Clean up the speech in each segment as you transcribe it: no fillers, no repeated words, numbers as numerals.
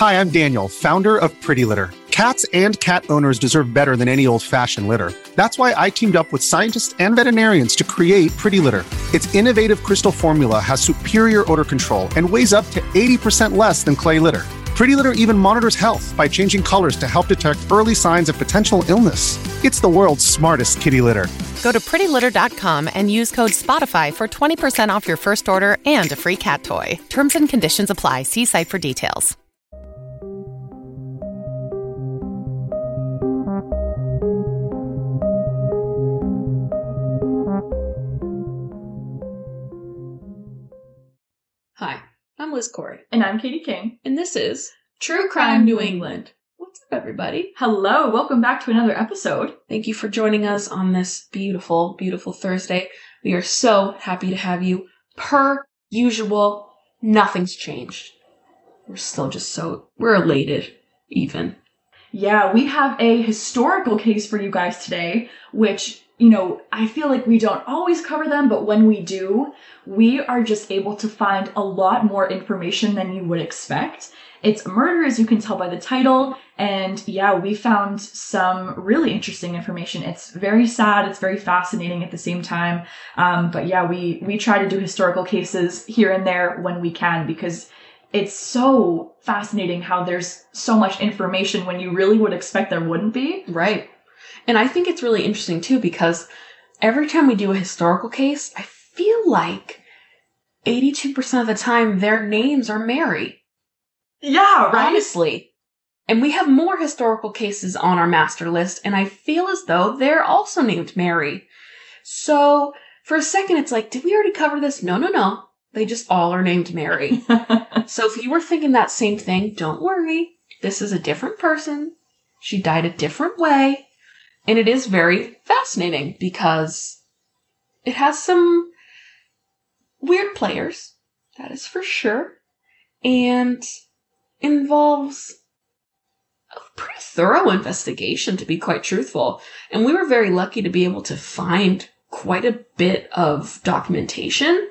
Hi, I'm Daniel, founder of Pretty Litter. Cats and cat owners deserve better than any old-fashioned litter. That's why I teamed up with scientists and veterinarians to create Pretty Litter. Its innovative crystal formula has superior odor control and weighs up to 80% less than clay litter. Pretty Litter even monitors health by changing colors to help detect early signs of potential illness. It's the world's smartest kitty litter. Go to prettylitter.com and use code SPOTIFY for 20% off your first order and a free cat toy. Terms and conditions apply. See site for details. Hi, I'm Liz Corey. And I'm Katie King. And this is True Crime New England. What's up, everybody? Hello, welcome back to another episode. Thank you for joining us on this beautiful, beautiful Thursday. We are so happy to have you. Per usual, nothing's changed. We're still just we're elated, even. Yeah, we have a historical case for you guys today, which, I feel like we don't always cover them, but when we do, we are just able to find a lot more information than you would expect. It's a murder, as you can tell by the title, and yeah, we found some really interesting information. It's very sad, it's very fascinating at the same time, but yeah, we try to do historical cases here and there when we can, because it's so fascinating how there's so much information when you really would expect there wouldn't be. Right. And I think it's really interesting, too, because every time we do a historical case, I feel like 82% of the time their names are Mary. Yeah, right? Honestly. And we have more historical cases on our master list, and I feel as though they're also named Mary. So, for a second, it's like, did we already cover this? No. They just all are named Mary. So if you were thinking that same thing, don't worry. This is a different person. She died a different way. And it is very fascinating because it has some weird players. That is for sure. And involves a pretty thorough investigation, to be quite truthful. And we were very lucky to be able to find quite a bit of documentation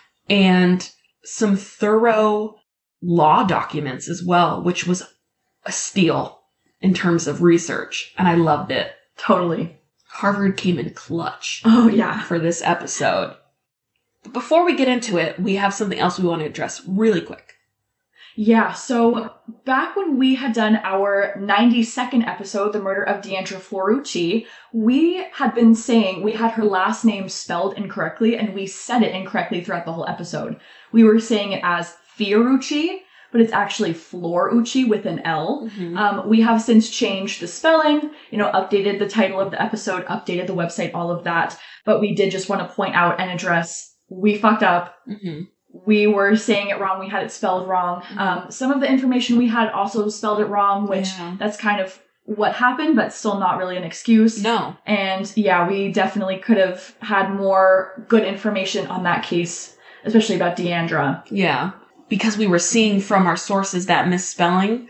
and some thorough law documents as well, which was a steal in terms of research. And I loved it. Totally. Harvard came in clutch. Oh, yeah. For this episode. But before we get into it, we have something else we want to address really quick. Yeah, so back when we had done our 92nd episode, The Murder of Deandra Fiorucci, we had been saying we had her last name spelled incorrectly, and we said it incorrectly throughout the whole episode. We were saying it as Fiorucci, but it's actually Florucci with an L. Mm-hmm. We have since changed the spelling, updated the title of the episode, updated the website, all of that. But we did just want to point out and address, we fucked up. Mm-hmm. We were saying it wrong. We had it spelled wrong. Mm-hmm. Some of the information we had also spelled it wrong, which that's kind of what happened, but still not really an excuse. No. And yeah, we definitely could have had more good information on that case, especially about Deandra. Yeah. Because we were seeing from our sources that misspelling,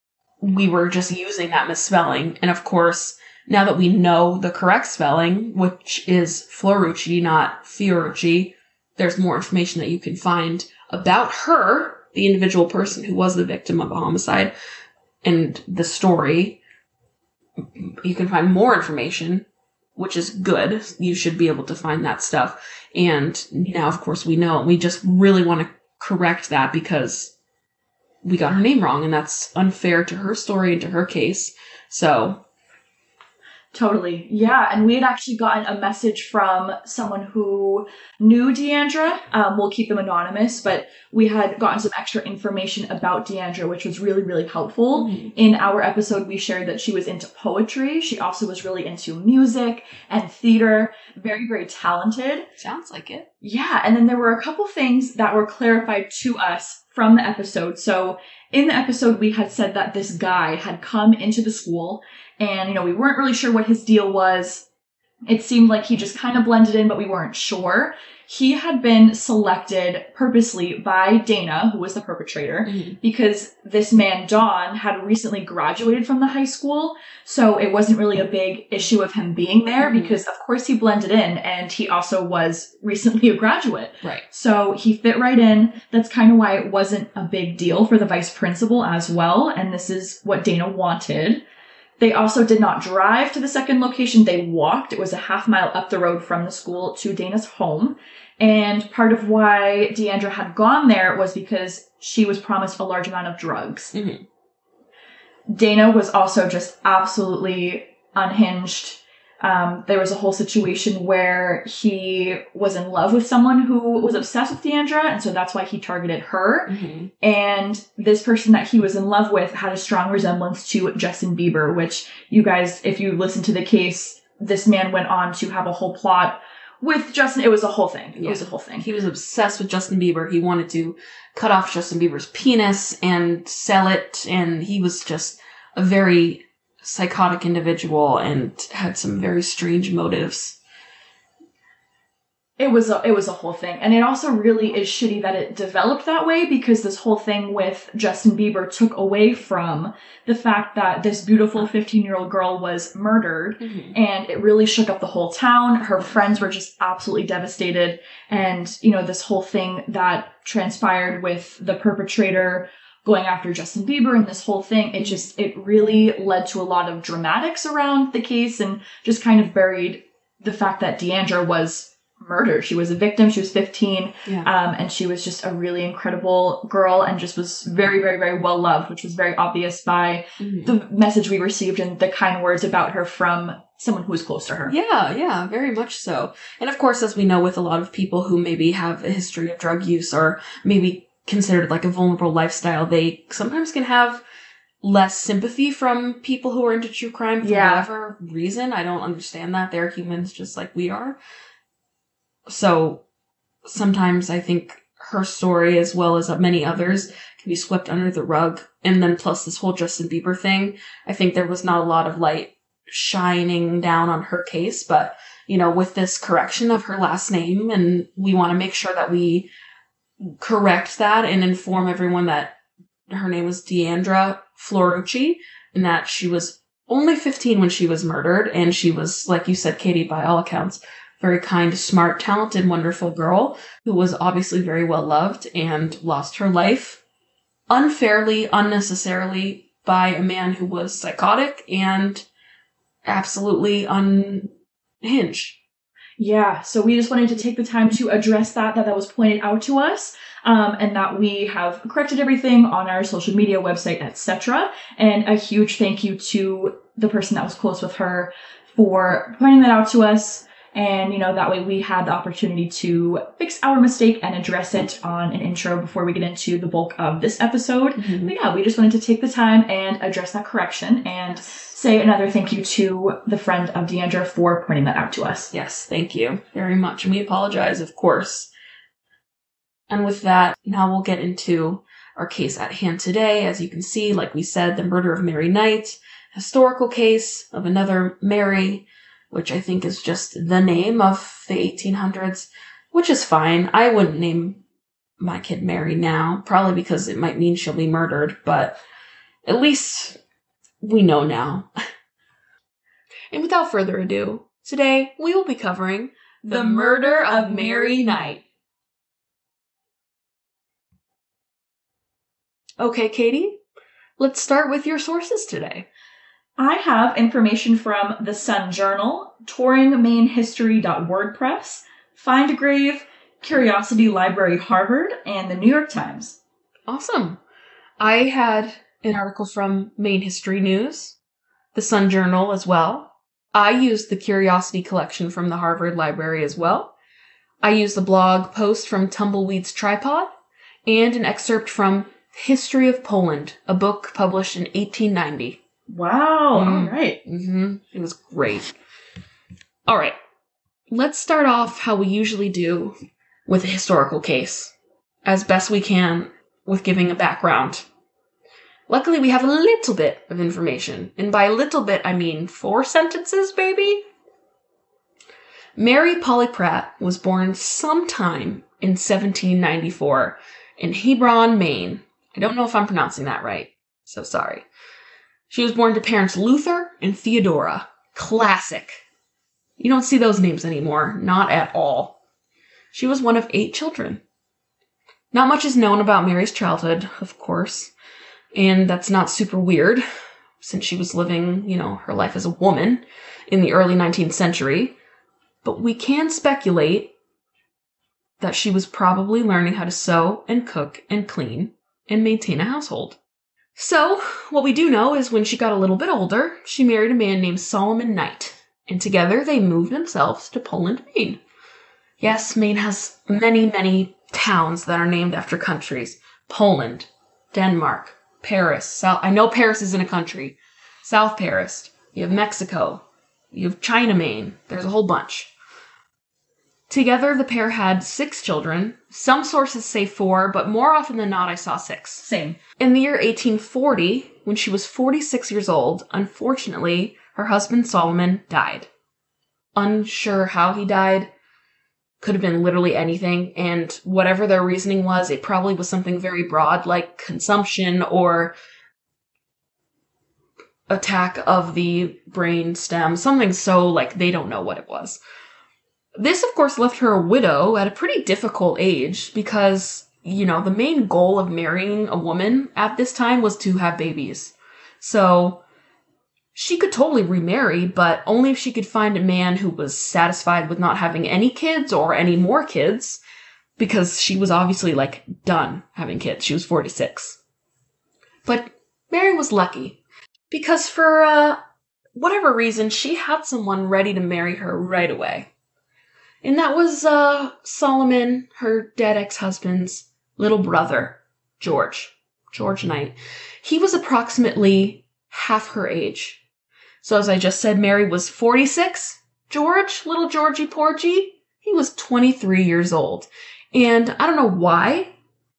we were just using that misspelling. And of course, now that we know the correct spelling, which is Florucci, not Fiorucci, there's more information that you can find about her, the individual person who was the victim of a homicide, and the story. You can find more information, which is good. You should be able to find that stuff. And now, of course, we know. We just really want to correct that because we got her name wrong, and that's unfair to her story and to her case. So... Totally. Yeah. And we had actually gotten a message from someone who knew Deandra. We'll keep them anonymous, but we had gotten some extra information about Deandra, which was really, really helpful. Mm-hmm. In our episode, we shared that she was into poetry. She also was really into music and theater. Very, very talented. Sounds like it. Yeah. And then there were a couple things that were clarified to us from the episode. So in the episode, we had said that this guy had come into the school and, we weren't really sure what his deal was. It seemed like he just kind of blended in, but we weren't sure. he had been selected purposely by Dana, who was the perpetrator, because this man, Don, had recently graduated from the high school. So it wasn't really a big issue of him being there because, of course, he blended in and he also was recently a graduate. Right. So he fit right in. That's kind of why it wasn't a big deal for the vice principal as well. And this is what Dana wanted. They also did not drive to the second location. They walked. It was a half-mile up the road from the school to Dana's home. And part of why Deandra had gone there was because she was promised a large amount of drugs. Dana was also just absolutely unhinged. There was a whole situation where he was in love with someone who was obsessed with Deandra, and so that's why he targeted her. And this person that he was in love with had a strong resemblance to Justin Bieber, which you guys, if you listen to the case, this man went on to have a whole plot with Justin. It was a whole thing. It was a whole thing. He was obsessed with Justin Bieber. He wanted to cut off Justin Bieber's penis and sell it, and he was just a very psychotic individual and had some very strange motives. It was a whole thing. And it also really is shitty that it developed that way because this whole thing with Justin Bieber took away from the fact that this beautiful 15-year-old girl was murdered. And it really shook up the whole town. Her friends were just absolutely devastated. And, you know, this whole thing that transpired with the perpetrator going after Justin Bieber and this whole thing, it really led to a lot of dramatics around the case and just kind of buried the fact that Deandra was murdered. She was a victim. She was 15. And she was just a really incredible girl and just was very, very, very well loved, which was very obvious by the message we received and the kind words about her from someone who was close to her. Yeah, very much so. And of course, as we know with a lot of people who maybe have a history of drug use or maybe considered like a vulnerable lifestyle, they sometimes can have less sympathy from people who are into true crime for whatever reason. I don't understand that. They're humans just like we are. So sometimes I think her story, as well as many others, can be swept under the rug. And then plus this whole Justin Bieber thing, I think there was not a lot of light shining down on her case. But, you know, with this correction of her last name, and we want to make sure that we correct that and inform everyone that her name was Deandra Fiorucci and that she was only 15 when she was murdered. And she was, like you said, Katie, by all accounts, very kind, smart, talented, wonderful girl who was obviously very well loved and lost her life unfairly, unnecessarily by a man who was psychotic and absolutely unhinged. Yeah, so we just wanted to take the time to address that was pointed out to us, and that we have corrected everything on our social media website, etc. And a huge thank you to the person that was close with her for pointing that out to us. And, you know, that way we had the opportunity to fix our mistake and address it on an intro before we get into the bulk of this episode. But yeah, we just wanted to take the time and address that correction and say another thank you to the friend of Deandra for pointing that out to us. Yes, thank you very much. And we apologize, of course. And with that, now we'll get into our case at hand today. As you can see, like we said, the murder of Mary Knight, historical case of another Mary, which I think is just the name of the 1800s, which is fine. I wouldn't name my kid Mary now, probably because it might mean she'll be murdered, but at least we know now. And without further ado, today we will be covering the murder of Mary Knight. Okay, Katie, let's start with your sources today. I have information from the Sun Journal, touringmainhistory.wordpress, Find a Grave, Curiosity Library Harvard, and the New York Times. Awesome. I had an article from Maine History News, the Sun Journal as well. I used the Curiosity collection from the Harvard Library as well. I used the blog post from Tumbleweed's Tripod, and an excerpt from History of Poland, a book published in 1890. Wow, all right. It was great. All right, let's start off how we usually do with a historical case, as best we can with giving a background. Luckily, we have a little bit of information, and by little bit, I mean 4 sentences, baby. Mary Polly Pratt was born sometime in 1794 in Hebron, Maine. I don't know if I'm pronouncing that right, so sorry. She was born to parents Luther and Theodora. Classic. You don't see those names anymore, not at all. She was one of 8 children. Not much is known about Mary's childhood, of course, and that's not super weird, since she was living, her life as a woman in the early 19th century. But we can speculate that she was probably learning how to sew and cook and clean and maintain a household. So, what we do know is when she got a little bit older, she married a man named Solomon Knight, and together they moved themselves to Poland, Maine. Yes, Maine has many, many towns that are named after countries. Poland, Denmark, Paris. I know Paris isn't a country. South Paris. You have Mexico. You have China, Maine. There's a whole bunch. Together, the pair had 6 children. Some sources say 4, but more often than not, I saw 6. Same. In the year 1840, when she was 46 years old, unfortunately, her husband Solomon died. Unsure how he died. Could have been literally anything, and whatever their reasoning was, it probably was something very broad, like consumption or attack of the brain stem, something so, they don't know what it was. This, of course, left her a widow at a pretty difficult age because, the main goal of marrying a woman at this time was to have babies. So she could totally remarry, but only if she could find a man who was satisfied with not having any kids or any more kids, because she was obviously, done having kids. She was 46. But Mary was lucky, because for whatever reason, she had someone ready to marry her right away. And that was Solomon, her dead ex-husband's little brother, George Knight. He was approximately half her age. So as I just said, Mary was 46. George, little Georgie Porgy, he was 23 years old. And I don't know why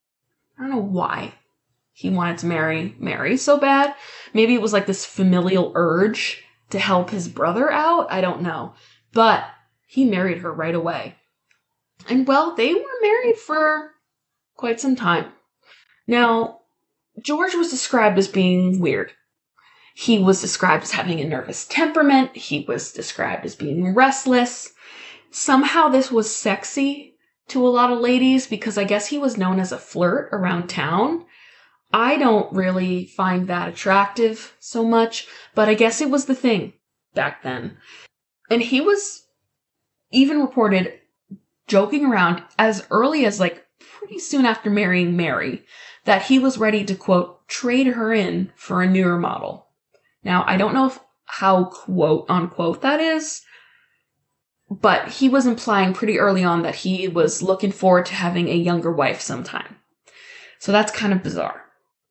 he wanted to marry Mary so bad. Maybe it was this familial urge to help his brother out. I don't know. But he married her right away. And well, they were married for quite some time. Now, George was described as being weird. He was described as having a nervous temperament. He was described as being restless. Somehow this was sexy to a lot of ladies because I guess he was known as a flirt around town. I don't really find that attractive so much, but I guess it was the thing back then. And he was even reported joking around as early as pretty soon after marrying Mary that he was ready to, quote, trade her in for a newer model. Now, I don't know how quote unquote that is, but he was implying pretty early on that he was looking forward to having a younger wife sometime. So that's kind of bizarre.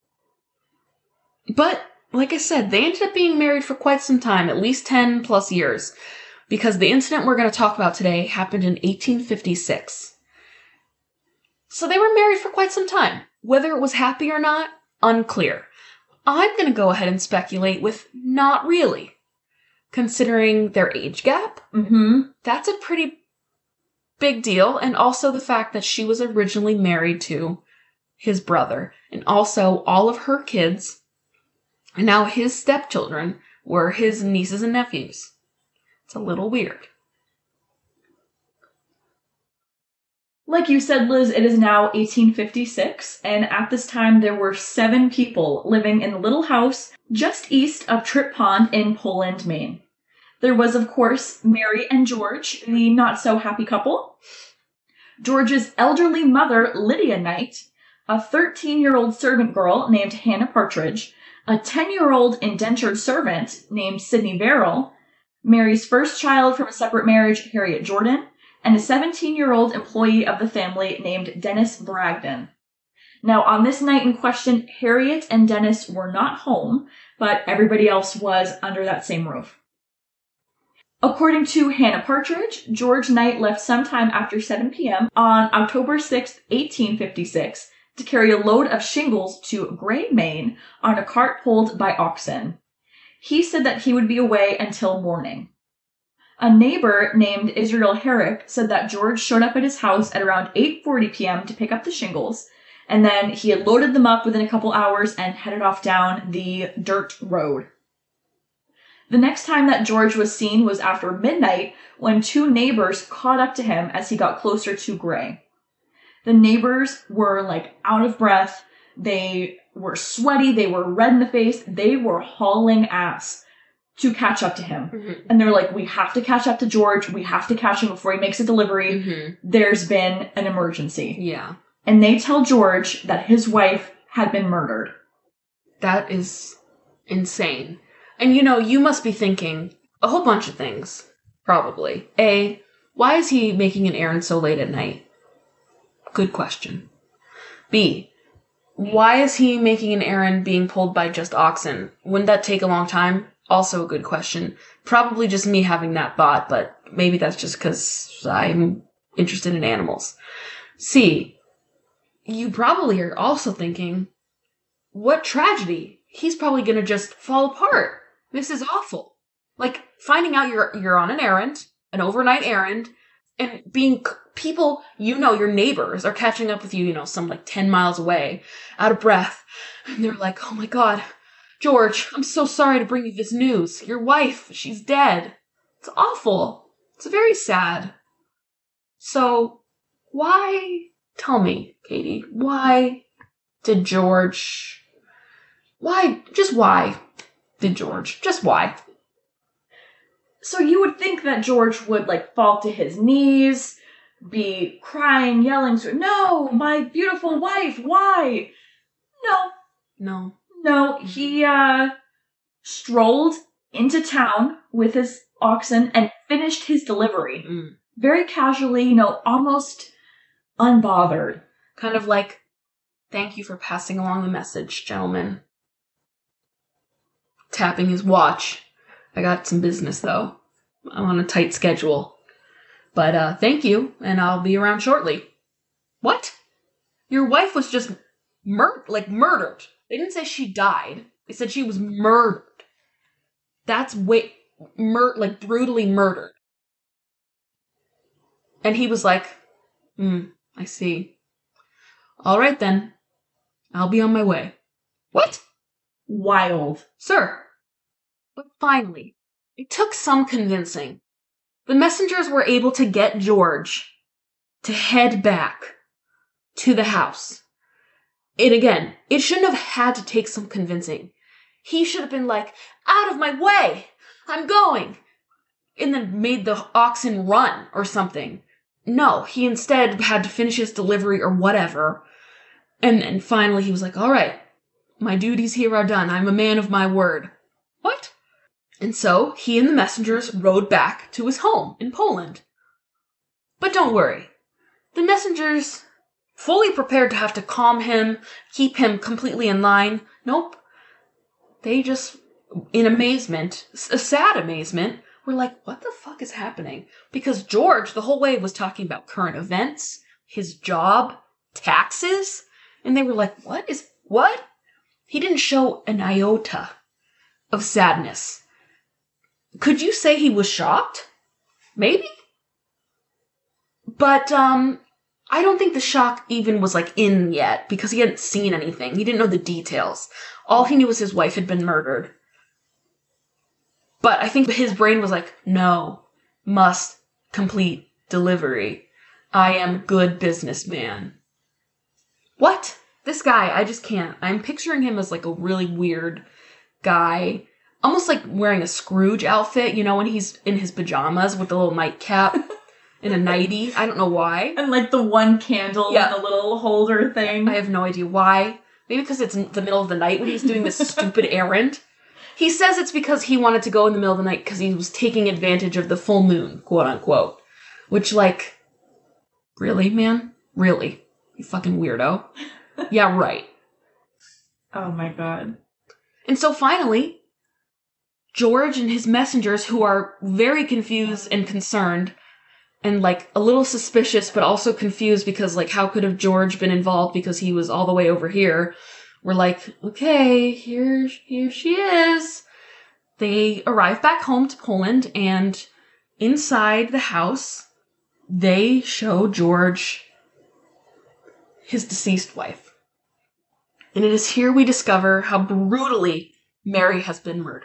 But, like I said, they ended up being married for quite some time, at least 10 plus years, because the incident we're going to talk about today happened in 1856. So they were married for quite some time. Whether it was happy or not, unclear. I'm going to go ahead and speculate with not really. Considering their age gap, that's a pretty big deal, and also the fact that she was originally married to his brother, and also all of her kids, and now his stepchildren, were his nieces and nephews. It's a little weird. Like you said, Liz, it is now 1856, and at this time there were 7 people living in the little house just east of Tripp Pond in Poland, Maine. There was, of course, Mary and George, the not-so-happy couple, George's elderly mother, Lydia Knight, a 13-year-old servant girl named Hannah Partridge, a 10-year-old indentured servant named Sidney Verrill, Mary's first child from a separate marriage, Harriet Jordan, and a 17-year-old employee of the family named Dennis Bragdon. Now, on this night in question, Harriet and Dennis were not home, but everybody else was under that same roof. According to Hannah Partridge, George Knight left sometime after 7 p.m. on October 6, 1856, to carry a load of shingles to Gray, Maine, on a cart pulled by oxen. He said that he would be away until morning. A neighbor named Israel Herrick said that George showed up at his house at around 8:40 p.m. to pick up the shingles, and then he had loaded them up within a couple hours and headed off down the dirt road. The next time that George was seen was after midnight, when two neighbors caught up to him as he got closer to Gray. The neighbors were out of breath. They were sweaty. They were red in the face. They were hauling ass to catch up to him. Mm-hmm. And they're like, we have to catch up to George. We have to catch him before he makes a delivery. Mm-hmm. There's been an emergency. Yeah. And they tell George that his wife had been murdered. That is insane. And you must be thinking a whole bunch of things, probably. A, why is he making an errand so late at night? Good question. B, why is he making an errand being pulled by just oxen? Wouldn't that take a long time? Also a good question. Probably just me having that thought, but maybe that's just because I'm interested in animals. C, you probably are also thinking, what tragedy? He's probably going to just fall apart. This is awful. Finding out you're on an errand, an overnight errand, and being people, your neighbors are catching up with you, some 10 miles away, out of breath. And they're like, oh my God, George, I'm so sorry to bring you this news. Your wife, she's dead. It's awful. It's very sad. So, tell me, Katie, why did George Just why? So you would think that George would fall to his knees, be crying, yelling, no, my beautiful wife, why? No, he strolled into town with his oxen and finished his delivery. Very casually, almost unbothered. Kind of thank you for passing along the message, gentlemen. Tapping his watch. I got some business, though. I'm on a tight schedule. But, thank you, and I'll be around shortly. What? Your wife was just murdered. They didn't say she died. They said she was murdered. That's brutally murdered. And he was like, I see. All right, then. I'll be on my way. What? Wild. Sir. But finally, it took some convincing. The messengers were able to get George to head back to the house. And again, it shouldn't have had to take some convincing. He should have been like, out of my way! I'm going! And then made the oxen run or something. No, he instead had to finish his delivery or whatever. And finally he was like, all right, my duties here are done. I'm a man of my word. What? And so he and the messengers rode back to his home in Poland. But don't worry. The messengers, fully prepared to have to calm him, keep him completely in line. Nope. They just, in amazement, a sad amazement, were like, what the fuck is happening? Because George, the whole way, was talking about current events, his job, taxes, and they were like, what? He didn't show an iota of sadness. Could you say he was shocked? Maybe? But, I don't think the shock even was, in yet, because he hadn't seen anything. He didn't know the details. All he knew was his wife had been murdered. But I think his brain was like, no, must complete delivery. I am good businessman. What? This guy, I just can't. I'm picturing him as a really weird guy. Almost wearing a Scrooge outfit, when he's in his pajamas with the little nightcap and a nightie. I don't know why. And the one candle with the little holder thing. I have no idea why. Maybe because it's in the middle of the night when he's doing this stupid errand. He says it's because he wanted to go in the middle of the night because he was taking advantage of the full moon, quote unquote. Which, really, man? Really? You fucking weirdo. Yeah, right. Oh my god. And so finally, George and his messengers, who are very confused and concerned, and a little suspicious, but also confused because how could have George been involved because he was all the way over here, were like, okay, here she is. They arrive back home to Poland, and inside the house, they show George his deceased wife. And it is here we discover how brutally Mary has been murdered.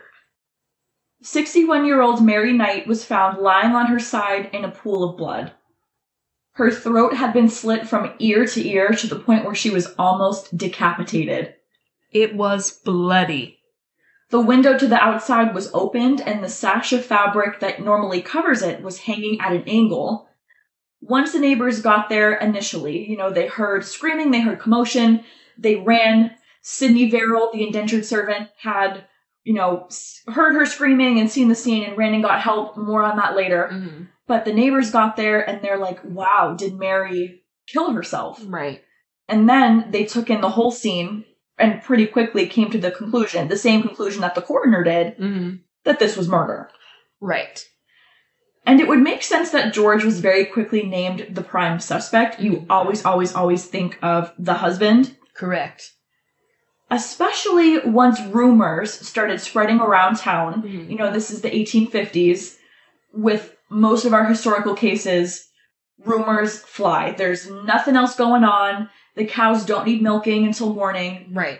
61-year-old Mary Knight was found lying on her side in a pool of blood. Her throat had been slit from ear to the point where she was almost decapitated. It was bloody. The window to the outside was opened, and the sash of fabric that normally covers it was hanging at an angle. Once the neighbors got there initially, they heard screaming, they heard commotion, they ran. Sydney Verrill, the indentured servant, had, heard her screaming and seen the scene and ran and got help. More on that later. Mm-hmm. But the neighbors got there and they're like, wow, did Mary kill herself? Right. And then they took in the whole scene and pretty quickly came to the conclusion, the same conclusion that the coroner did, that this was murder. Right. And it would make sense that George was very quickly named the prime suspect. You always think of the husband. Correct. Especially once rumors started spreading around town. This is the 1850s. With most of our historical cases, rumors fly. There's nothing else going on. The cows don't need milking until morning. Right.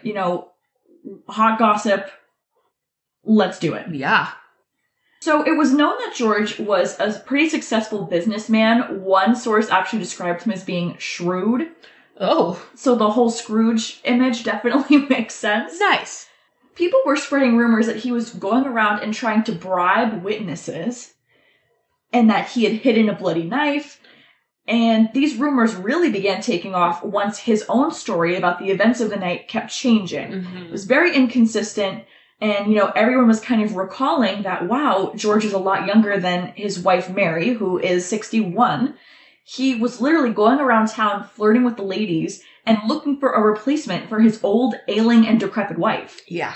Hot gossip. Let's do it. Yeah. So it was known that George was a pretty successful businessman. One source actually described him as being shrewd. Oh. So the whole Scrooge image definitely makes sense. Nice. People were spreading rumors that he was going around and trying to bribe witnesses, and that he had hidden a bloody knife. And these rumors really began taking off once his own story about the events of the night kept changing. It was very inconsistent, and, everyone was kind of recalling that, wow, George is a lot younger than his wife Mary, who is 61. He was literally going around town flirting with the ladies and looking for a replacement for his old, ailing, and decrepit wife. Yeah.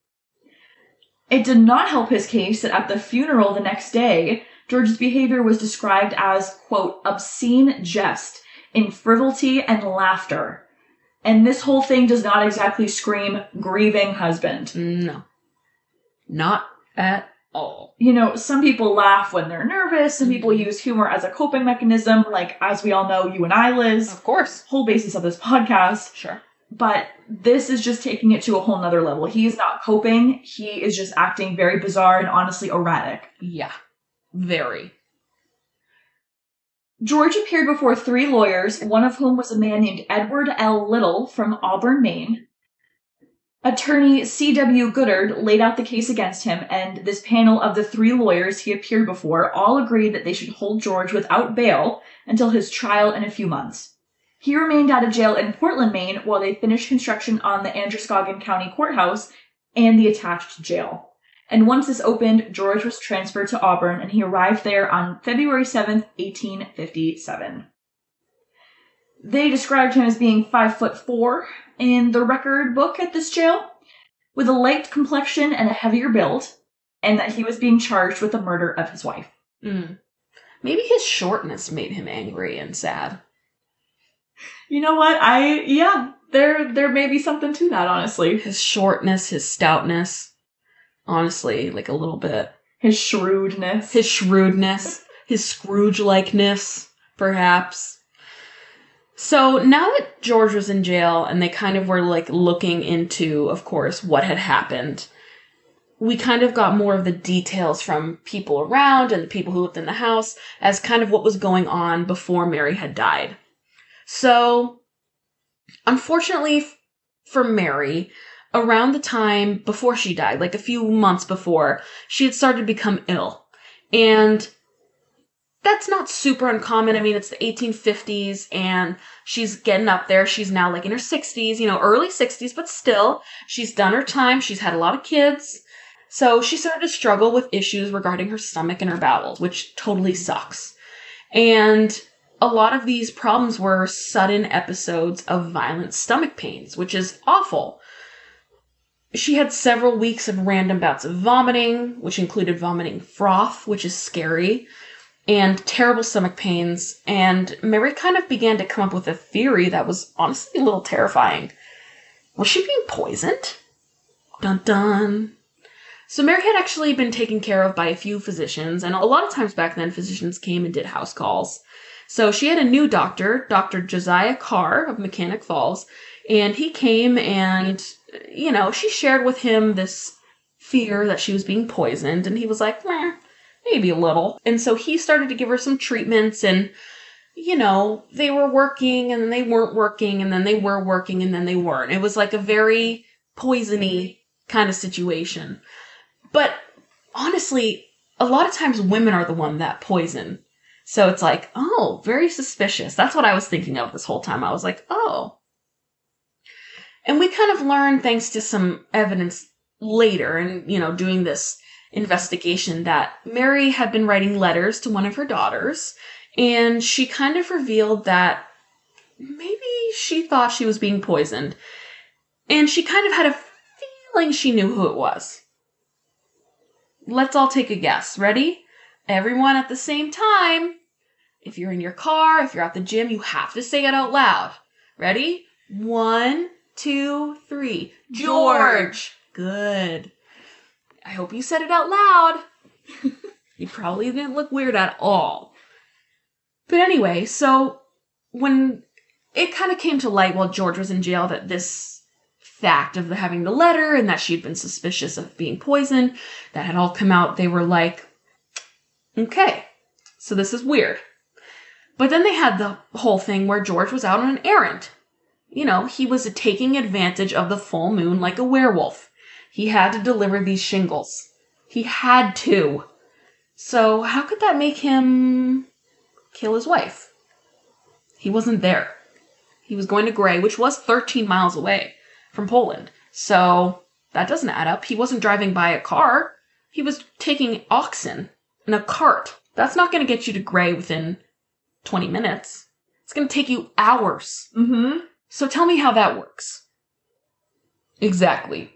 It did not help his case that at the funeral the next day, George's behavior was described as, quote, obscene jest in frivolity and laughter. And this whole thing does not exactly scream grieving husband. No. Not at all. Some people laugh when they're nervous. Some people use humor as a coping mechanism, like, as we all know, you and I, Liz. Of course. Whole basis of this podcast. Sure. But this is just taking it to a whole nother level. He is not coping. He is just acting very bizarre and honestly erratic. Yeah. Very. George appeared before 3 lawyers, one of whom was a man named Edward L. Little from Auburn, Maine. Attorney C.W. Goodard laid out the case against him, and this panel of the 3 lawyers he appeared before all agreed that they should hold George without bail until his trial in a few months. He remained out of jail in Portland, Maine, while they finished construction on the Androscoggin County Courthouse and the attached jail. And once this opened, George was transferred to Auburn, and he arrived there on February 7th, 1857. They described him as being 5'4" in the record book at this jail, with a light complexion and a heavier build, and that he was being charged with the murder of his wife. Maybe his shortness made him angry and sad. You know what? There may be something to that, honestly. His shortness, his stoutness. Honestly, like a little bit. His shrewdness. His Scrooge-likeness, perhaps. So now that George was in jail and they kind of were like looking into, of course, what had happened, we kind of got more of the details from people around and the people who lived in the house as kind of what was going on before Mary had died. So, unfortunately for Mary, around the time before she died, like a few months before, she had started to become ill. And that's not super uncommon. I mean, it's the 1850s and she's getting up there. She's now like in her 60s, early 60s, but still, she's done her time. She's had a lot of kids. So she started to struggle with issues regarding her stomach and her bowels, which totally sucks. And a lot of these problems were sudden episodes of violent stomach pains, which is awful. She had several weeks of random bouts of vomiting, which included vomiting froth, which is scary, and terrible stomach pains. And Mary kind of began to come up with a theory that was honestly a little terrifying. Was she being poisoned? Dun dun. So Mary had actually been taken care of by a few physicians, and a lot of times back then, physicians came and did house calls. So she had a new doctor, Dr. Josiah Carr of Mechanic Falls, and he came and, she shared with him this fear that she was being poisoned, and he was like, maybe a little. And so he started to give her some treatments, and, they were working, and then they weren't working, and then they were working, and then they weren't. It was like a very poisony kind of situation. But honestly, a lot of times women are the one that poison. So it's like, oh, very suspicious. That's what I was thinking of this whole time. I was like, oh. And we kind of learned, thanks to some evidence later and, doing this investigation, that Mary had been writing letters to one of her daughters, and she kind of revealed that maybe she thought she was being poisoned. And she kind of had a feeling she knew who it was. Let's all take a guess. Ready? Everyone at the same time. If you're in your car, if you're at the gym, you have to say it out loud. Ready? 1, 2, 3. George! Good. I hope you said it out loud. You probably didn't look weird at all. But anyway, so when it kind of came to light while George was in jail that this fact of having the letter and that she'd been suspicious of being poisoned, that had all come out, they were like, okay, so this is weird. But then they had the whole thing where George was out on an errand. He was taking advantage of the full moon like a werewolf. He had to deliver these shingles. He had to. So how could that make him kill his wife? He wasn't there. He was going to Gray, which was 13 miles away from Poland. So that doesn't add up. He wasn't driving by a car. He was taking oxen in a cart. That's not going to get you to Gray within 20 minutes. It's going to take you hours. Mm-hmm. So tell me how that works. Exactly.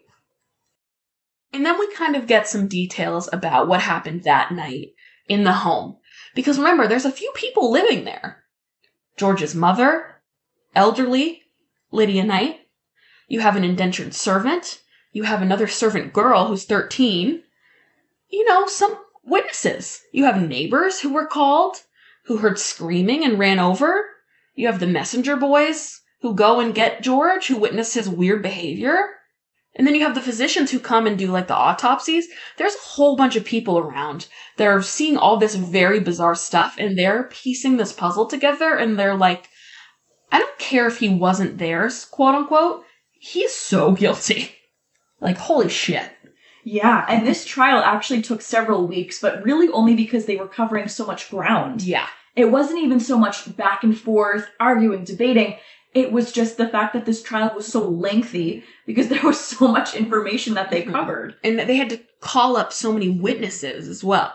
And then we kind of get some details about what happened that night in the home. Because remember, there's a few people living there. George's mother, elderly, Lydia Knight. You have an indentured servant. You have another servant girl who's 13. Some witnesses. You have neighbors who were called, who heard screaming and ran over. You have the messenger boys who go and get George, who witness his weird behavior. And then you have the physicians who come and do the autopsies. There's a whole bunch of people around. They're seeing all this very bizarre stuff, and they're piecing this puzzle together, and they're like, I don't care if he wasn't theirs, quote unquote. He's so guilty. Holy shit. Yeah, and this trial actually took several weeks, but really only because they were covering so much ground. Yeah. It wasn't even so much back and forth, arguing, debating. It was just the fact that this trial was so lengthy because there was so much information that they covered. And they had to call up so many witnesses as well.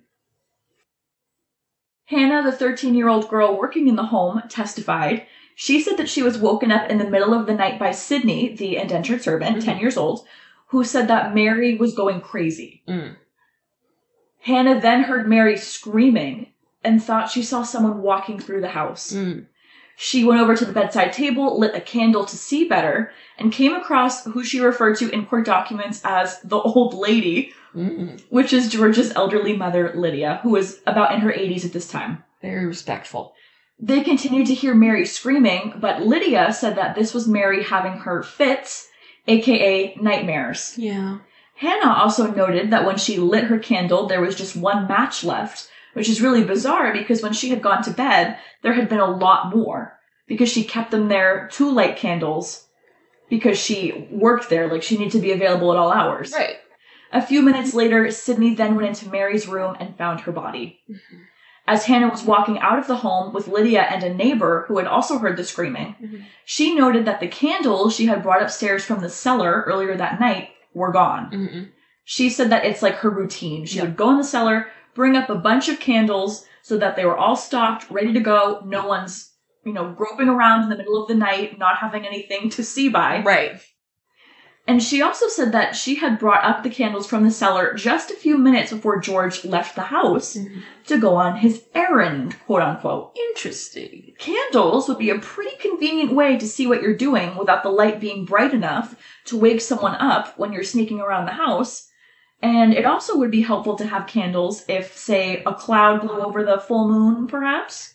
Hannah, the 13-year-old girl working in the home, testified. She said that she was woken up in the middle of the night by Sydney, the indentured servant, 10 years old, who said that Mary was going crazy. Hannah then heard Mary screaming and thought she saw someone walking through the house. She went over to the bedside table, lit a candle to see better, and came across who she referred to in court documents as the old lady, which is George's elderly mother, Lydia, who was about in her 80s at this time. Very respectful. They continued to hear Mary screaming, but Lydia said that this was Mary having her fits, aka nightmares. Yeah. Hannah also noted that when she lit her candle, there was just one match left, which is really bizarre because when she had gone to bed, there had been a lot more, because she kept them there to light candles because she worked there, she needed to be available at all hours. Right. A few minutes later, Sydney then went into Mary's room and found her body. As Hannah was walking out of the home with Lydia and a neighbor who had also heard the screaming, she noted that the candles she had brought upstairs from the cellar earlier that night were gone. She said that it's her routine. She would go in the cellar, bring up a bunch of candles so that they were all stocked, ready to go. No one's, groping around in the middle of the night, not having anything to see by. Right. And she also said that she had brought up the candles from the cellar just a few minutes before George left the house to go on his errand, quote unquote. Interesting. Candles would be a pretty convenient way to see what you're doing without the light being bright enough to wake someone up when you're sneaking around the house. And it also would be helpful to have candles if, say, a cloud blew over the full moon, perhaps.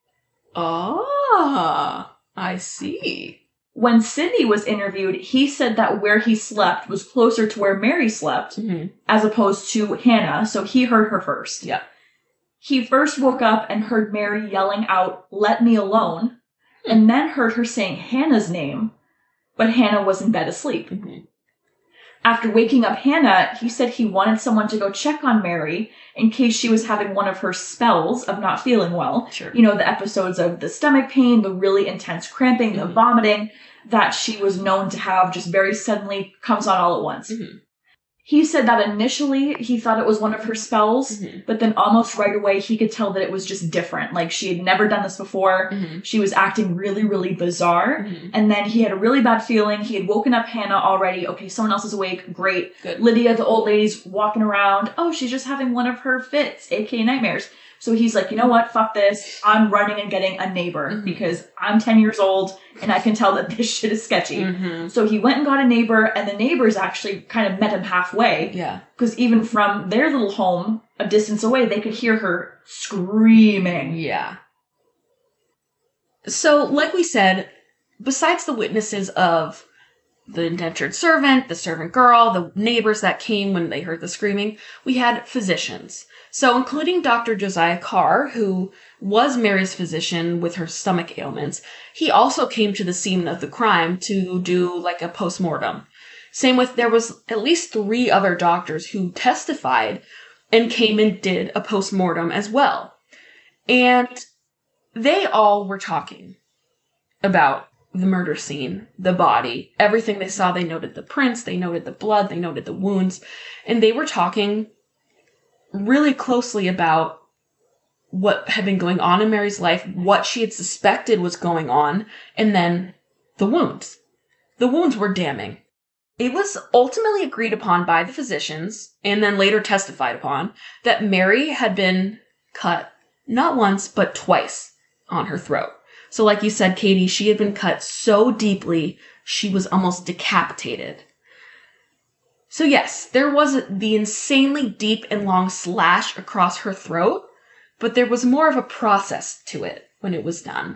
Ah, I see. When Sidney was interviewed, he said that where he slept was closer to where Mary slept, as opposed to Hannah, so he heard her first. Yeah. He first woke up and heard Mary yelling out, "Let me alone," and then heard her saying Hannah's name, but Hannah was in bed asleep. After waking up Hannah, he said he wanted someone to go check on Mary in case she was having one of her spells of not feeling well. Sure. You know, the episodes of the stomach pain, the really intense cramping, the vomiting that she was known to have just very suddenly comes on all at once. He said that initially he thought it was one of her spells, but then almost right away he could tell that it was just different. Like, she had never done this before. She was acting really, really bizarre. And then he had a really bad feeling. He had woken up Hannah already. Okay, someone else is awake. Great. Good. Lydia, the old lady's walking around. Oh, she's just having one of her fits, aka nightmares. So he's like, you know what? Fuck this. I'm running and getting a neighbor because I'm 10 years old and I can tell that this shit is sketchy. So he went and got a neighbor, and the neighbors actually kind of met him halfway. Yeah. Because even from their little home, a distance away, they could hear her screaming. Yeah. So, like we said, besides the witnesses of the indentured servant, the servant girl, the neighbors that came when they heard the screaming, we had physicians. So, including Dr. Josiah Carr, who was Mary's physician with her stomach ailments, he also came to the scene of the crime to do like a post-mortem. Same with, there was at least 3 other doctors who testified and came and did a post-mortem as well. And they all were talking about the murder scene, the body, everything they saw. They noted the prints, they noted the blood, they noted the wounds, and they were talking really closely about what had been going on in Mary's life, what she had suspected was going on, and then the wounds. The wounds were damning. It was ultimately agreed upon by the physicians, and then later testified upon, that Mary had been cut not once, but twice on her throat. So like you said, Katie, she had been cut so deeply, she was almost decapitated. So yes, there was the insanely deep and long slash across her throat, but there was more of a process to it when it was done.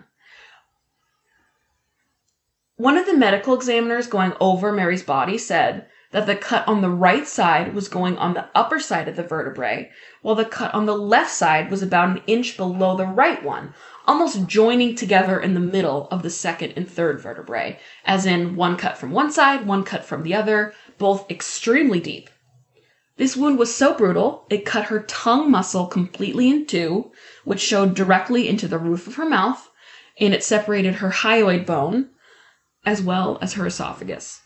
One of the medical examiners going over Mary's body said that the cut on the right side was going on the upper side of the vertebrae, while the cut on the left side was about an inch below the right one, almost joining together in the middle of the second and third vertebrae, as in one cut from one side, one cut from the other, both extremely deep. This wound was so brutal, it cut her tongue muscle completely in 2, which showed directly into the roof of her mouth, and it separated her hyoid bone, as well as her esophagus.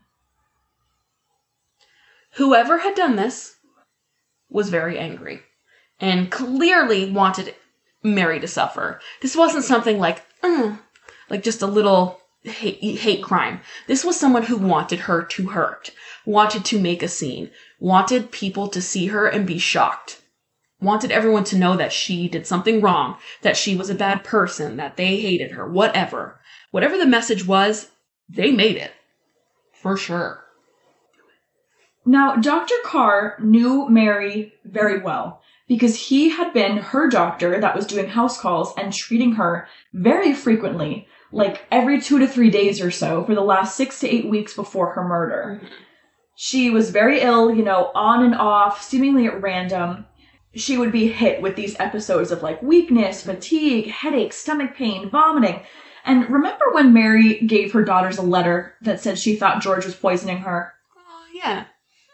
Whoever had done this was very angry, and clearly wanted Mary to suffer. This wasn't something like just a little hate crime. This was someone who wanted her to hurt, wanted to make a scene, wanted people to see her and be shocked, wanted everyone to know that she did something wrong, that she was a bad person, that they hated her, whatever. Whatever the message was, they made it. For sure. Now, Dr. Carr knew Mary very well because he had been her doctor that was doing house calls and treating her very frequently, like every 2 to 3 days or so for the last 6 to 8 weeks before her murder. She was very ill, on and off, seemingly at random. She would be hit with these episodes of like weakness, fatigue, headache, stomach pain, vomiting. And remember when Mary gave her daughters a letter that said she thought George was poisoning her? Oh, yeah.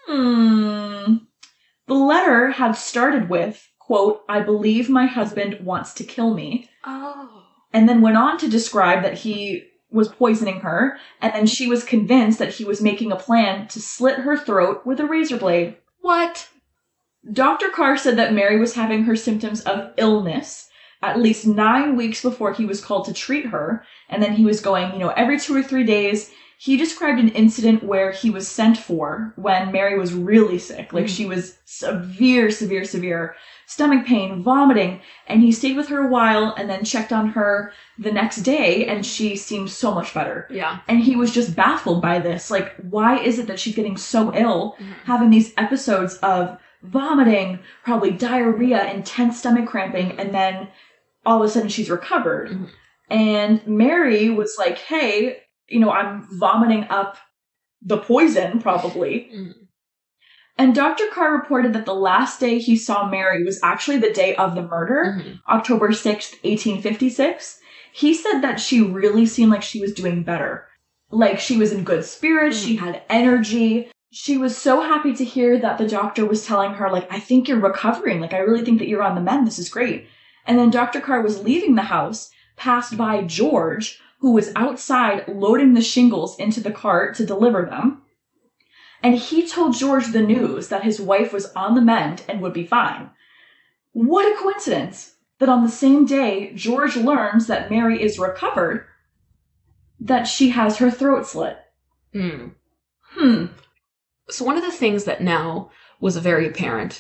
The letter had started with, quote, "I believe my husband wants to kill me." Oh. And then went on to describe that he was poisoning her, and then she was convinced that he was making a plan to slit her throat with a razor blade. What? Dr. Carr said that Mary was having her symptoms of illness at least 9 weeks before he was called to treat her, and then he was going, every 2 or 3 days. He described an incident where he was sent for when Mary was really sick. Like, she was severe stomach pain, vomiting, and he stayed with her a while and then checked on her the next day, and she seemed so much better. Yeah. And he was just baffled by this. Like, why is it that she's getting so ill, having these episodes of vomiting, probably diarrhea, intense stomach cramping, and then all of a sudden she's recovered? And Mary was like, hey, you know, I'm vomiting up the poison, probably. And Dr. Carr reported that the last day he saw Mary was actually the day of the murder, October 6th, 1856. He said that she really seemed like she was doing better. Like, she was in good spirits, she had energy. She was so happy to hear that the doctor was telling her, like, I think you're recovering. Like, I really think that you're on the mend. This is great. And then Dr. Carr was leaving the house, passed by George, who was outside loading the shingles into the cart to deliver them. And he told George the news that his wife was on the mend and would be fine. What a coincidence that on the same day George learns that Mary is recovered, that she has her throat slit. So one of the things that now was very apparent,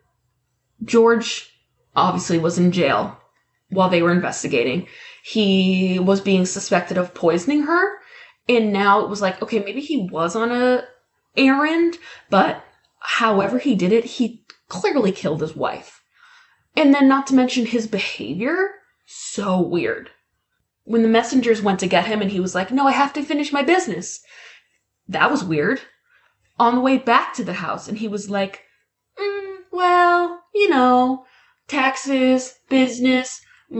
George obviously was in jail while they were investigating. He was being suspected of poisoning her, and now it was like, okay, maybe he was on a errand, but however he did it, he clearly killed his wife. And then not to mention his behavior, so weird. When the messengers went to get him and he was like, no, I have to finish my business. That was weird. On the way back to the house, and he was like, well, you know, taxes, business,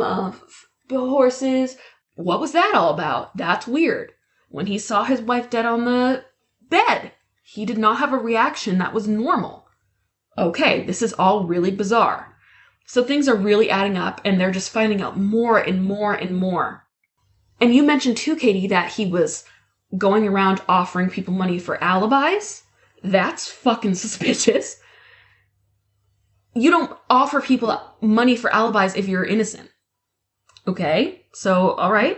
horses. What was that all about? That's weird. When he saw his wife dead on the bed, he did not have a reaction that was normal. Okay, this is all really bizarre. So things are really adding up, and they're just finding out more and more and more. And you mentioned too, Katie, that he was going around offering people money for alibis. That's fucking suspicious. You don't offer people money for alibis if you're innocent. Okay, so, alright.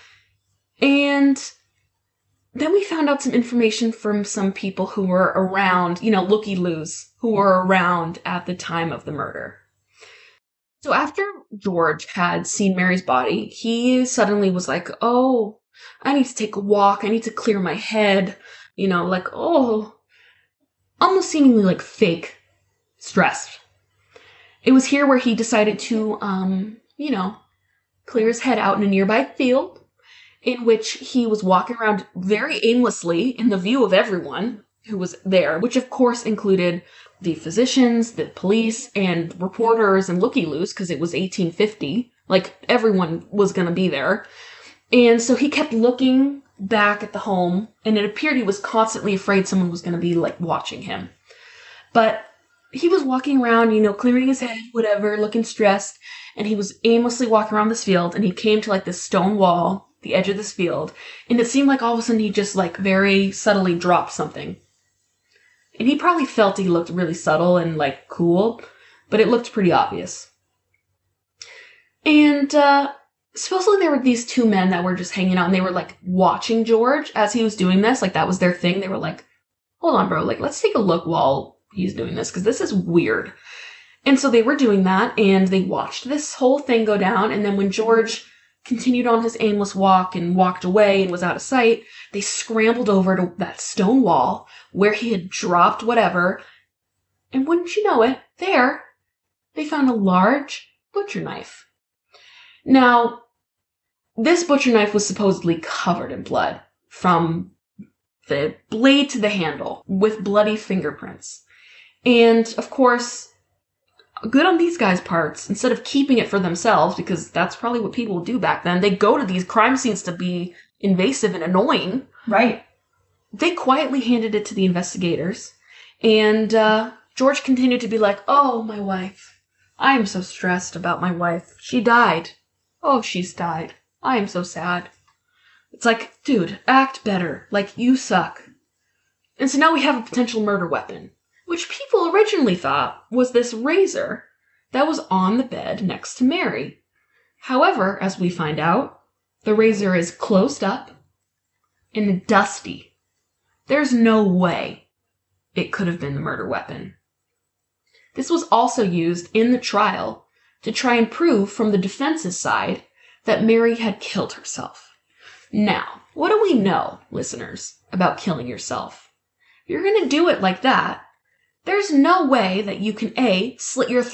And then we found out some information from some people who were around, you know, looky-loos, who were around at the time of the murder. So after George had seen Mary's body, he suddenly was like, oh, I need to take a walk, I need to clear my head, you know, like, oh, almost seemingly like fake stressed. It was here where he decided to, you know, clear his head out in a nearby field, in which he was walking around very aimlessly in the view of everyone who was there, which of course included the physicians, the police, and reporters and looky-loos, because it was 1850. Like, everyone was going to be there. And so he kept looking back at the home, and it appeared he was constantly afraid someone was going to be, like, watching him. But he was walking around, you know, clearing his head, whatever, looking stressed, and he was aimlessly walking around this field, and he came to, like, this stone wall, the edge of this field, and it seemed like all of a sudden he just, like, very subtly dropped something. And he probably felt he looked really subtle and, like, cool, but it looked pretty obvious. And, supposedly there were these two men that were just hanging out, and they were, like, watching George as he was doing this. Like, that was their thing. They were like, hold on, bro, like, let's take a look while he's doing this, because this is weird. And so they were doing that, and they watched this whole thing go down, and then when George continued on his aimless walk and walked away and was out of sight, they scrambled over to that stone wall where he had dropped whatever, and wouldn't you know it, there, they found a large butcher knife. Now, this butcher knife was supposedly covered in blood, from the blade to the handle, with bloody fingerprints. And, of course, good on these guys' parts. Instead of keeping it for themselves, because that's probably what people would do back then, they go to these crime scenes to be invasive and annoying. Right. They quietly handed it to the investigators. And George continued to be like, oh, my wife. I am so stressed about my wife. She died. Oh, she's died. I am so sad. It's like, dude, act better. Like, you suck. And so now we have a potential murder weapon, which people originally thought was this razor that was on the bed next to Mary. However, as we find out, the razor is closed up, and dusty. There's no way it could have been the murder weapon. This was also used in the trial to try and prove from the defense's side that Mary had killed herself. Now, what do we know, listeners, about killing yourself? If you're going to do it like that, there's no way that you can slit your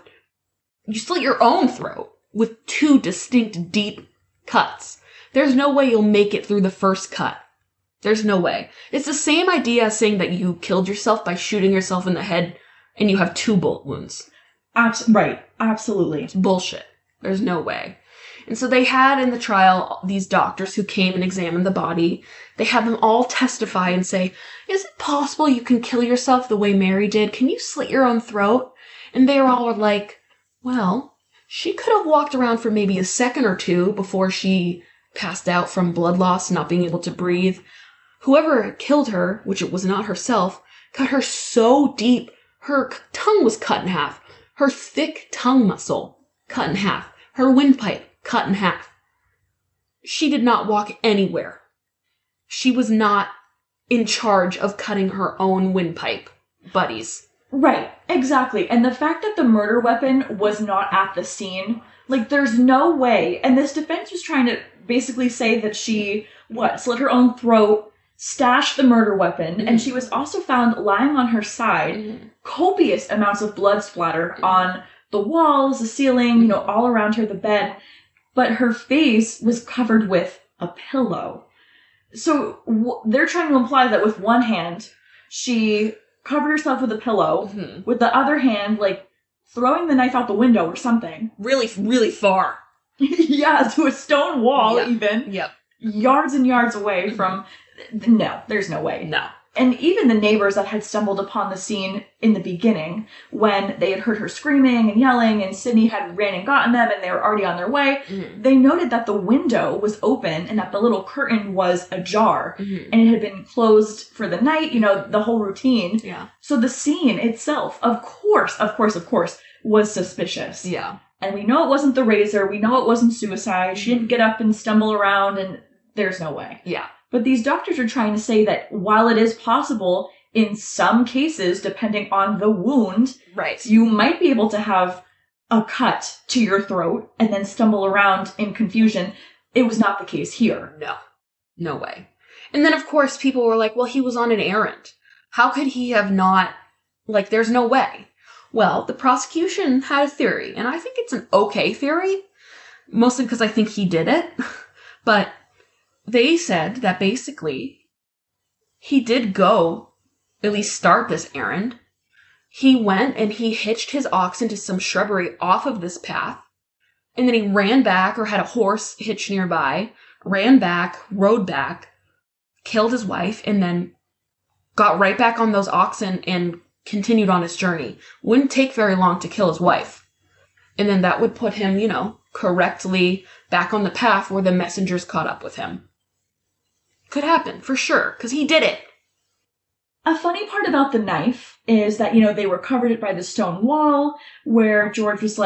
own throat with 2 distinct deep cuts. There's no way you'll make it through the first cut. There's no way. It's the same idea as saying that you killed yourself by shooting yourself in the head and you have 2 bullet wounds. Right. Absolutely. It's bullshit. There's no way. And so they had in the trial these doctors who came and examined the body. They had them all testify and say, is it possible you can kill yourself the way Mary did? Can you slit your own throat? And they all were like, well, she could have walked around for maybe a second or 2 before she passed out from blood loss, not being able to breathe. Whoever killed her, which it was not herself, cut her so deep, her tongue was cut in half. Her thick tongue muscle cut in half. Her windpipe cut in half. She did not walk anywhere. She was not in charge of cutting her own windpipe, buddies. Right, exactly. And the fact that the murder weapon was not at the scene, like, there's no way. And this defense was trying to basically say that she, slit her own throat, stashed the murder weapon, and she was also found lying on her side, copious amounts of blood splatter on the walls, the ceiling, all around her, the bed. But her face was covered with a pillow. So they're trying to imply that with one hand, she covered herself with a pillow, with the other hand, throwing the knife out the window or something. Really, really far. Yeah, to a stone wall, even. Yep. Yards and yards away from... No, there's no way. No. And even the neighbors that had stumbled upon the scene in the beginning, when they had heard her screaming and yelling, and Sydney had ran and gotten them, and they were already on their way, they noted that the window was open and that the little curtain was ajar, and it had been closed for the night, the whole routine. Yeah. So the scene itself, of course, was suspicious. Yeah. And we know it wasn't the razor, we know it wasn't suicide, she didn't get up and stumble around, and there's no way. Yeah. But these doctors are trying to say that while it is possible, in some cases, depending on the wound, right, you might be able to have a cut to your throat and then stumble around in confusion. It was not the case here. No. No way. And then, of course, people were like, well, he was on an errand. How could he have not... there's no way. Well, the prosecution had a theory, and I think it's an okay theory, mostly because I think he did it. But... they said that basically he did go, at least start this errand. He went and he hitched his oxen to some shrubbery off of this path. And then he ran back, or had a horse hitched nearby, ran back, rode back, killed his wife, and then got right back on those oxen and continued on his journey. Wouldn't take very long to kill his wife. And then that would put him, correctly back on the path where the messengers caught up with him. Could happen, for sure, because he did it. A funny part about the knife is that, they were covered it by the stone wall, where George was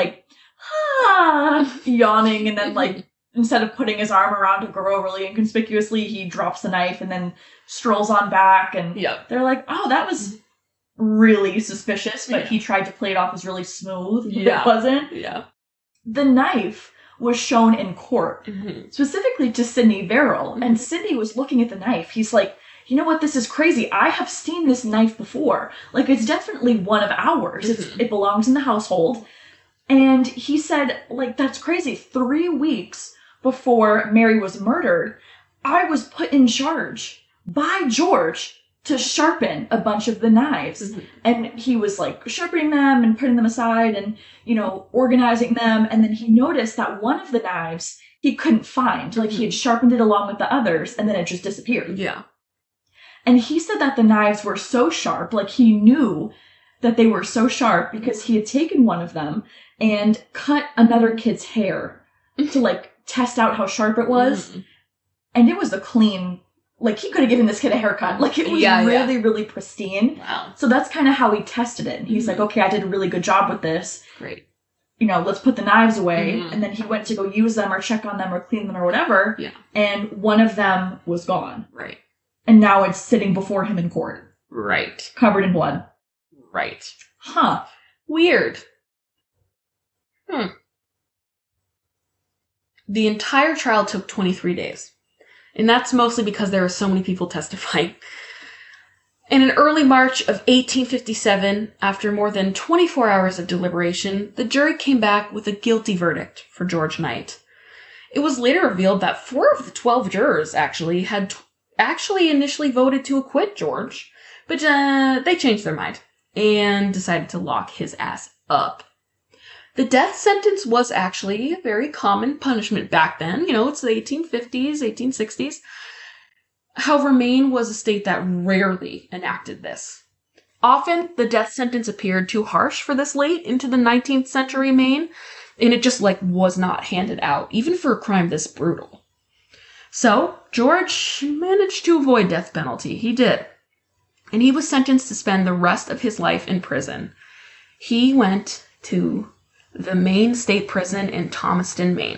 yawning, and then, instead of putting his arm around a girl really inconspicuously, he drops the knife and then strolls on back, and they're like, oh, that was really suspicious, but he tried to play it off as really smooth. It wasn't. Yeah. The knife was shown in court, specifically to Sydney Verrill, and Sydney was looking at the knife. He's like, you know what, this is crazy. I have seen this knife before. It's definitely one of ours. It belongs in the household. And he said, that's crazy. 3 weeks before Mary was murdered, I was put in charge by George to sharpen a bunch of the knives. And he was sharpening them and putting them aside and, organizing them. And then he noticed that one of the knives he couldn't find. He had sharpened it along with the others and then it just disappeared. Yeah. And he said that the knives were so sharp, he knew that they were so sharp because he had taken one of them and cut another kid's hair to test out how sharp it was. And it was a clean... he could have given this kid a haircut. It was really, really pristine. Wow. So that's kind of how he tested it. And he's like, okay, I did a really good job with this. Great. let's put the knives away. Mhm. And then he went to go use them or check on them or clean them or whatever. Yeah. And one of them was gone. Right. And now it's sitting before him in court, Right. covered in blood. Right. Huh. Weird. The entire trial took 23 days. And that's mostly because there were so many people testifying. And in early March of 1857, after more than 24 hours of deliberation, the jury came back with a guilty verdict for George Knight. It was later revealed that 4 of the 12 jurors had initially voted to acquit George, but they changed their mind and decided to lock his ass up. The death sentence was actually a very common punishment back then. It's the 1850s, 1860s. However, Maine was a state that rarely enacted this. Often, the death sentence appeared too harsh for this late into the 19th century Maine, and it just, was not handed out, even for a crime this brutal. So, George managed to avoid death penalty. He did. And he was sentenced to spend the rest of his life in prison. He went to the Maine State Prison in Thomaston, Maine.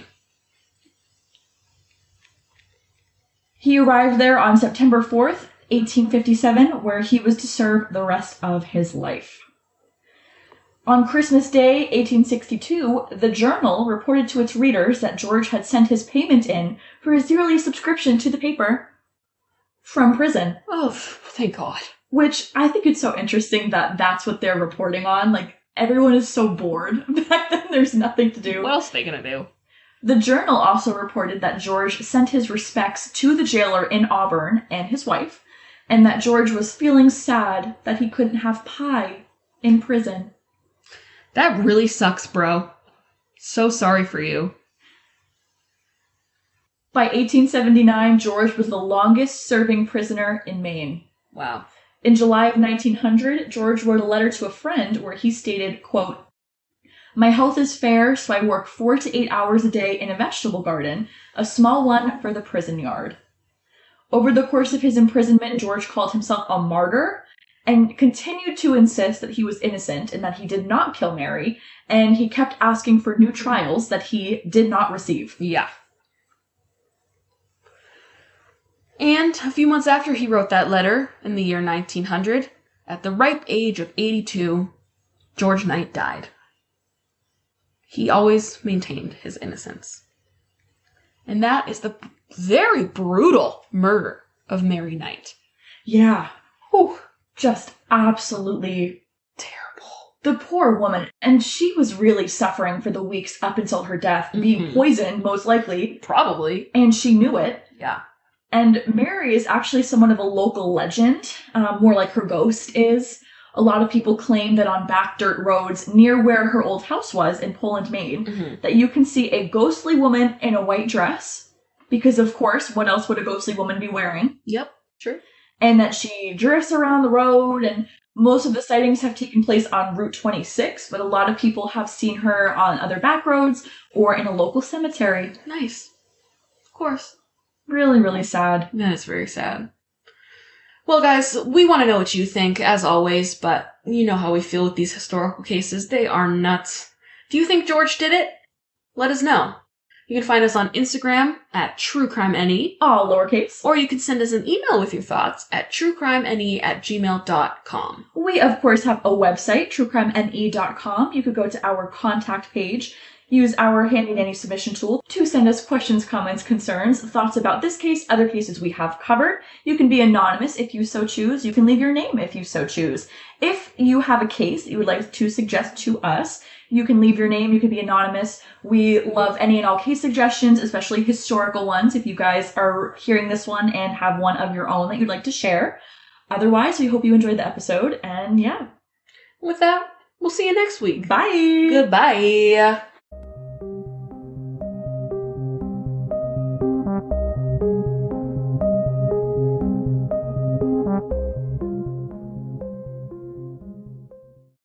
He arrived there on September 4th, 1857, where he was to serve the rest of his life. On Christmas Day, 1862, the Journal reported to its readers that George had sent his payment in for his yearly subscription to the paper from prison. Oh, thank God. Which I think it's so interesting that that's what they're reporting on. Everyone is so bored back then. There's nothing to do. What else are they gonna do? The Journal also reported that George sent his respects to the jailer in Auburn and his wife, and that George was feeling sad that he couldn't have pie in prison. That really sucks, bro. So sorry for you. By 1879, George was the longest-serving prisoner in Maine. Wow. In July of 1900, George wrote a letter to a friend where he stated, quote, "My health is fair, so I work 4 to 8 hours a day in a vegetable garden, a small one for the prison yard." Over the course of his imprisonment, George called himself a martyr and continued to insist that he was innocent and that he did not kill Mary, and he kept asking for new trials that he did not receive. Yeah. And a few months after he wrote that letter, in the year 1900, at the ripe age of 82, George Knight died. He always maintained his innocence. And that is the very brutal murder of Mary Knight. Yeah. Whew. Just absolutely Terrible. the poor woman. And she was really suffering for the weeks up until her death, being poisoned, most likely. Probably. And she knew it. Yeah. And Mary is actually somewhat of a local legend, more like her ghost is. A lot of people claim that on back dirt roads near where her old house was in Poland, Maine, that you can see a ghostly woman in a white dress. Because, of course, what else would a ghostly woman be wearing? Yep. True. And that she drifts around the road, and most of the sightings have taken place on Route 26, but a lot of people have seen her on other back roads or in a local cemetery. Nice. Of course. Really, really sad. That is very sad. Well, guys, we want to know what you think, as always, but you know how we feel with these historical cases. They are nuts. Do you think George did it? Let us know. You can find us on Instagram at TrueCrimeNE, All lowercase. or you can send us an email with your thoughts at truecrimene@gmail.com. We, of course, have a website, truecrimene.com. You could go to our contact page, use our handy-dandy submission tool to send us questions, comments, concerns, thoughts about this case, other cases we have covered. You can be anonymous if you so choose. You can leave your name if you so choose. If you have a case that you would like to suggest to us, you can leave your name, you can be anonymous. We love any and all case suggestions, especially historical ones, if you guys are hearing this one and have one of your own that you'd like to share. Otherwise, we hope you enjoyed the episode, and yeah. With that, we'll see you next week. Bye! Goodbye.